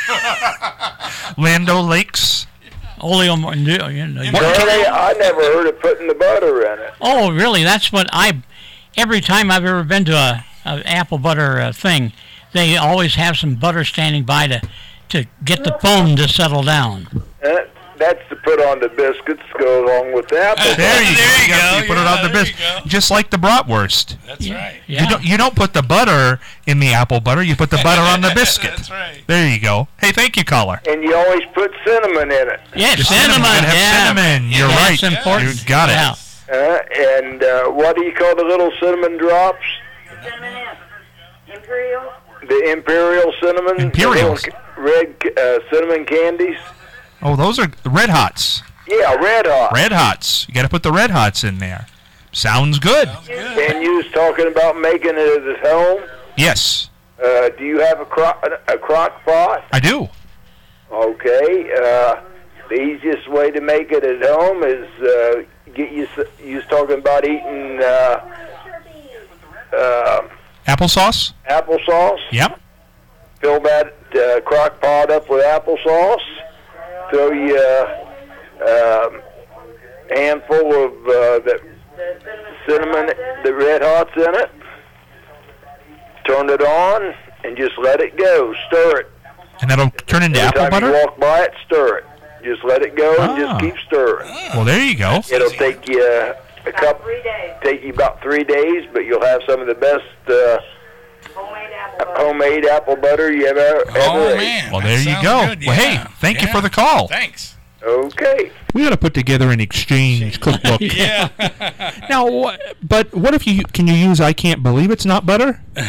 Lando Lakes. oleo. You know, you Charlie, I never heard of putting the butter in it. Oh, really? That's what I. Every time I've ever been to a, a apple butter uh, thing, they always have some butter standing by to to get the foam to settle down. Uh, that's to put on the biscuits, go along with the apple butter. There you There go. you got- go. You put it Yeah, on the there biscuit, you go. just like the bratwurst. That's right. Yeah. You don't you don't put the butter in the apple butter. You put the butter on the biscuit. That's right. There you go. Hey, thank you, caller. And you always put cinnamon in it. Yeah, The cinnamon. You gotta have yeah. cinnamon. You're Yeah, right. that's important. You got it. Yeah. Uh, and uh, what do you call the little cinnamon drops? Imperial. The imperial cinnamon. the Imperials. little Red uh, cinnamon candies. Oh, those are red hots. Yeah, red hot. Red hots. You got to put the red hots in there. Sounds good. And you was talking about making it at home. Yes, Uh, do you have a crock a crock pot? I do. Okay. Uh, the easiest way to make it at home is uh, get you. s- You was talking about eating uh, uh, Applesauce. applesauce. Yep. Fill that uh, crock pot up with applesauce. Throw you uh, um, a handful of uh, the cinnamon, the red hots in it. Turn it on and just let it go. Stir it. And that'll turn into Every apple time butter? you walk by it, stir it. Just let it go and Ah. just keep stirring. Well, there you go. It'll take you uh, a couple, take you about three days, but you'll have some of the best uh, homemade apple butter you ever ever Oh ate. man. Well, that there you sounds go. good, Well, yeah. hey, thank you Yeah. for the call. Thanks. Okay. We got to put together an exchange cookbook. Yeah. Now, wha- but what if you can you use I can't believe it's not butter?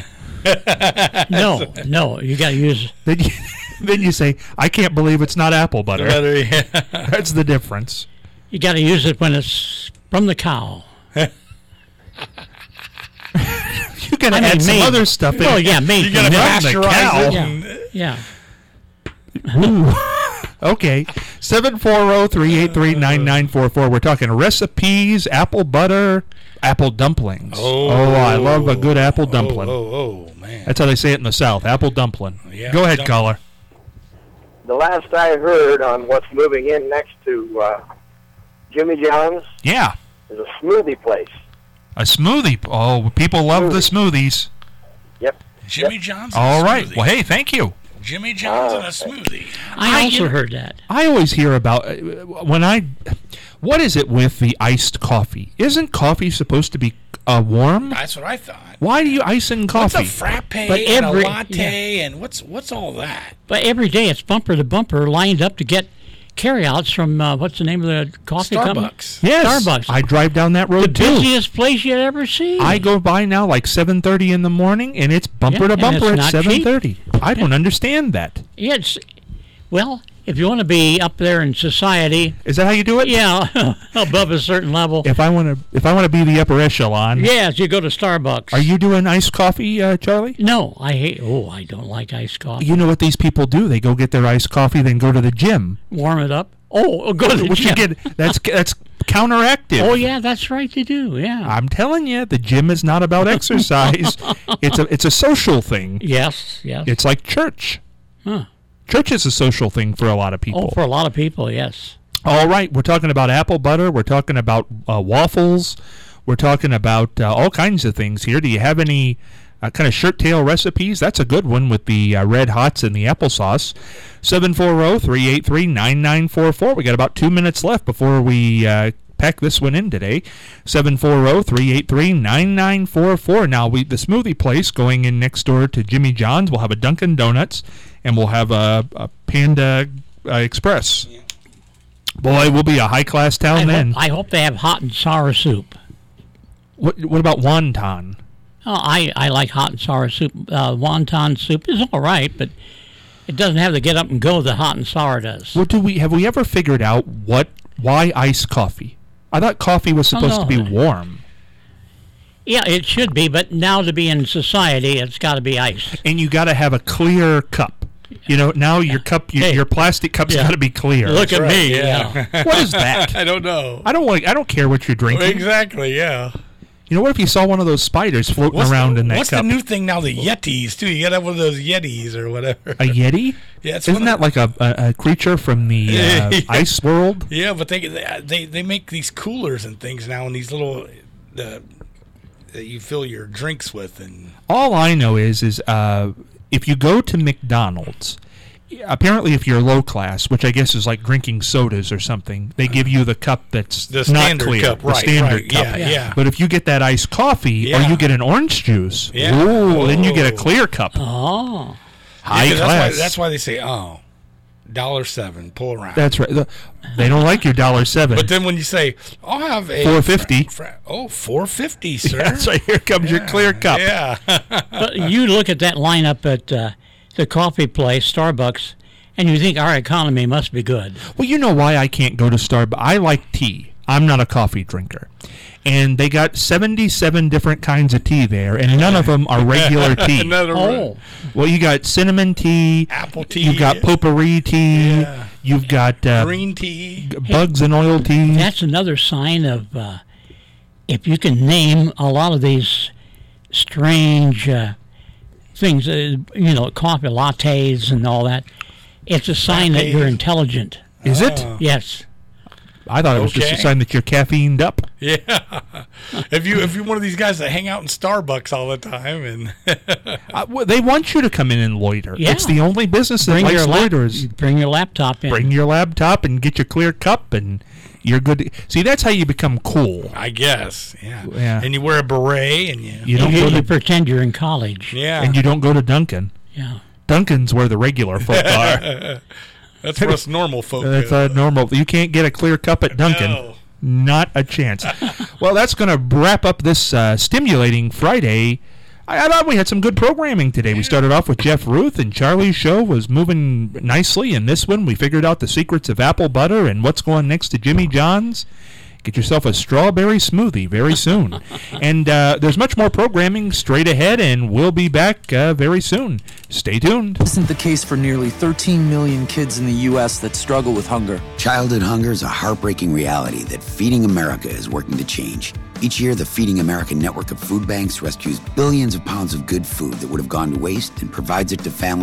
No, no, you got to use. Then you, then you say, I can't believe it's not apple butter. Butter, yeah. That's the difference. You got to use it when it's from the cow. You got to I add mean, some made- other stuff in. Well, yeah, made You got to from the pasteurize cow. it. Yeah. and- Yeah. Ooh. Okay. seven four zero, three eight three, nine nine four four. We're talking recipes, apple butter, apple dumplings. Oh, I love a good apple dumpling. Oh, oh, oh, man. That's how they say it in the South, apple dumpling. Yeah, Go ahead, dump- caller. The last I heard on what's moving in next to uh, Jimmy John's Yeah. is a smoothie place. A smoothie. Oh, people love the smoothies. Yep. Jimmy John's. and All a right. smoothie. Well, hey, thank you. Jimmy John's and a smoothie. I I- also heard that. I always hear about uh, when I. What is it with the iced coffee? Isn't coffee supposed to be uh, warm? That's what I thought. Why do you ice in What's coffee? a frappe But and every- a latte and what's what's all that? But every day it's bumper to bumper lined up to get carryouts from, uh, what's the name of the coffee company? Starbucks. Yes, Starbucks. I drive down that The road too. busiest place you'd ever see. I go by now like seven thirty in the morning, and it's bumper Yeah, to and bumper it's at not seven thirty. I don't understand that. Yeah, it's, well, if you want to be up there in society, Is that how you do it? yeah, above a certain level, If I want to, if I want to be the upper echelon, yes, you go to Starbucks. are you doing iced coffee, uh, Charlie? No, I hate. Oh, I don't like iced coffee. You know what these people do? They go get their iced coffee, then go to the gym. Warm it up. Oh, go to the What you gym. get? That's that's counteractive. Oh yeah, that's right. They do. Yeah. I'm telling you, the gym is not about exercise. It's a it's a social thing. yes. Yes. It's like church. Huh. Church is a social thing for a lot of people. Oh, for a lot of people, yes. All right, we're talking about apple butter. We're talking about uh, waffles. We're talking about uh, all kinds of things here. Do you have any uh, kind of shirt tail recipes? That's a good one with the uh, red hots and the applesauce. seven four zero, three eight three, nine nine four four. We got about two minutes left before we uh, pack this one in today. seven four zero, three eight three, nine nine four four. Now, we the smoothie place going in next door to Jimmy John's. We'll have a Dunkin' Donuts, and we'll have a, a Panda uh, Express. Boy, we'll be a high-class town I then. hope, I hope they have hot and sour soup. What What about wonton? Oh, I, I like hot and sour soup. Uh, wonton soup is all right, but it doesn't have the get up and go that hot and sour does. What do we have? We ever figured out what why iced coffee? I thought coffee was Oh, supposed no. to be warm, Yeah, it should be, but now to be in society, it's got to be iced. and you got to have a clear cup. You know, now your cup, your, Hey. your plastic cup's Yeah. got to be clear. Look at Right, me. yeah. Yeah. What is that? I don't know. I don't want. I don't care what you're drinking. Exactly, yeah. You know, what if you saw one of those spiders floating What's around the, in that what's cup? the new thing now? The Yetis too. You gotta have one of those Yetis or whatever. A Yeti? Yeah, it's Isn't one that of- like a, a, a creature from the uh, Yeah. ice world? Yeah, but they they they make these coolers and things now, and these little the that you fill your drinks with, and All I know is is uh, if you go to McDonald's, apparently if you're low class, which I guess is like drinking sodas or something, they give you the cup that's the not standard clear, cup, the right? standard right, cup. Yeah, Yeah. yeah. But if you get that iced coffee or Yeah. you get an orange juice, Yeah. ooh, then you get a Oh. clear cup. Oh. High Yeah, 'cause class. That's why, that's why they say, oh, dollar seven, pull around. That's right. The- They don't like your dollar seven. But then when you say, I'll have a four fifty. Fra- oh, four fifty, sir. That's right. Here comes your clear cup. Yeah. But you look at that lineup at uh, the coffee place, Starbucks, and you think our economy must be good. Well, you know why I can't go to Starbucks? I like tea. I'm not a coffee drinker. And they got seventy-seven different kinds of tea there, and none of them are regular tea. Another Oh. Well, you got cinnamon tea, Apple tea. you've got potpourri tea, Yeah. you've got uh, green tea. g- bugs and oil tea. That's another sign of uh, if you can name a lot of these strange uh, things, uh, you know, coffee lattes and all that, it's a sign that you're Lattes. intelligent. Is it? Oh. Yes. I thought it was just a Okay. sign that you're caffeined up. Yeah. if you if you're one of these guys that hang out in Starbucks all the time and Uh, well, they want you to come in and loiter. Yeah. It's the only business that Bring likes your, lap- loiterers. bring your laptop in. Bring your laptop and get your clear cup, and you're good. To, see, that's how you become cool. I guess, yeah. Yeah. And you wear a beret and you, You don't you, go you to pretend you're in college. yeah. and you don't go to Dunkin'. Yeah. Dunkin's where the regular folk are. That's for us normal folk. That's uh, normal. You can't get a clear cup at Dunkin'. No. Not a chance. Well, that's going to wrap up this uh, stimulating Friday I, I thought we had some good programming today. We started off with Jeff Ruth, and Charlie's show was moving nicely. In this one, we figured out the secrets of apple butter and what's going next to Jimmy John's. Get yourself a strawberry smoothie very soon. And uh, there's much more programming straight ahead, and we'll be back uh, very soon. Stay tuned. This isn't the case for nearly thirteen million kids in the U S that struggle with hunger. Childhood hunger is a heartbreaking reality that Feeding America is working to change. Each year, the Feeding America network of food banks rescues billions of pounds of good food that would have gone to waste and provides it to families